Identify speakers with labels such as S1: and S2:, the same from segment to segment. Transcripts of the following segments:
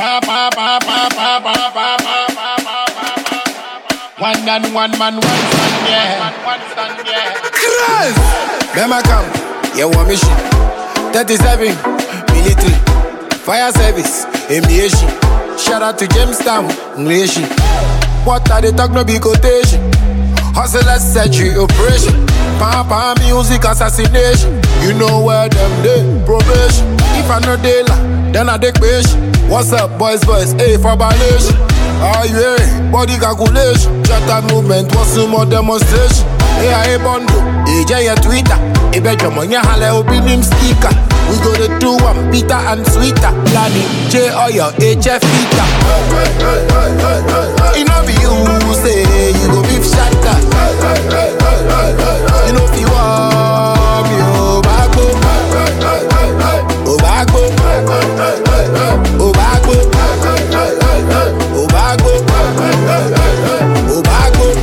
S1: One man, one stand, yeah.
S2: Chris! Bema come, you want me shit. 37, military, fire service, aviation. Shout out to Jamestown, nation. What are they talk no be quotation? Hustlers surgery operation. Papa music assassination. You know where them dey, probation. If I no dey la, then I dey question. What's up boys, hey for violation. Oh yeah, body calculation. Shut up movement, what's some more demonstration? Hey I bondo, hey Jaya Twitter. Hey bet your money hale opening sticker. We go to do one bitter and sweeter. Planning J oil HF Vita. You know be you say you go beef shatter. You know if you want me, oh bago, oh bago, oh bago, oh bago, oh bago.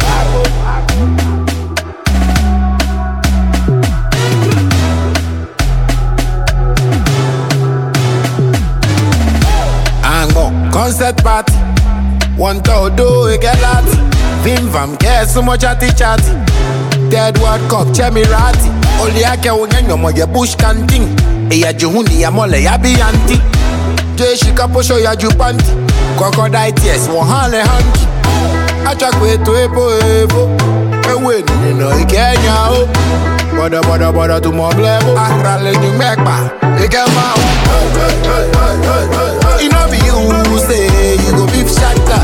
S2: Ango concert party, one to do a get lot. Vim vam get so much chatty. Dead World Cup, Chemirati. Only I can win your moya bush canting. Eya juhuni ya mole ya bianti. Jay shikapo show ya jupanti. Crocodile tears, wahale hanky. Achakwe to evo. Ewe ni no ikenya o. Boda to mo blebo. Akrale ni mekpa. Ikema o. You know be you say you go beef shatter.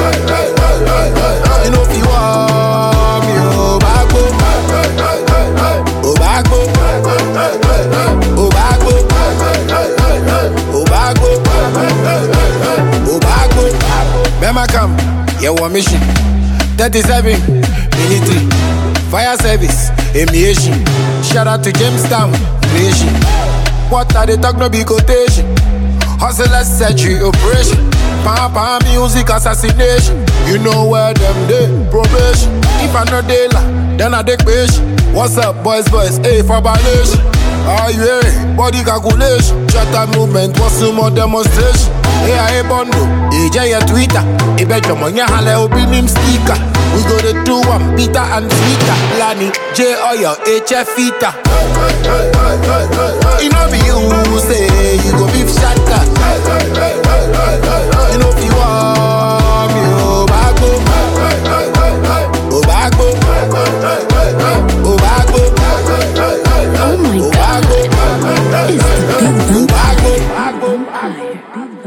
S2: You know if you want me, oh bago, oh bago, oh bago, oh bago, oh bago. Bema come, you want mission. 37, military, fire service, aviation. Shout out to Jamestown, nation. What are they talk no be quotation? Hustlers surgery operation. Papa music assassination. You know where them dey, probation. If I no dey la, then I dey question. What's up boys, hey for violation. Oh yeah, body calculation. Shut up movement, what's some more demonstration? Hey I bondo, hey Jaya Twitter. Hey bet your money hale opening sticker. We go to do one bitter and sweeter. Planning J oil HF Vita. You know be you say you go beef shatter. You know if you want me, oh bago, oh bago, oh bago,
S3: oh my God, it's the Big Vampire.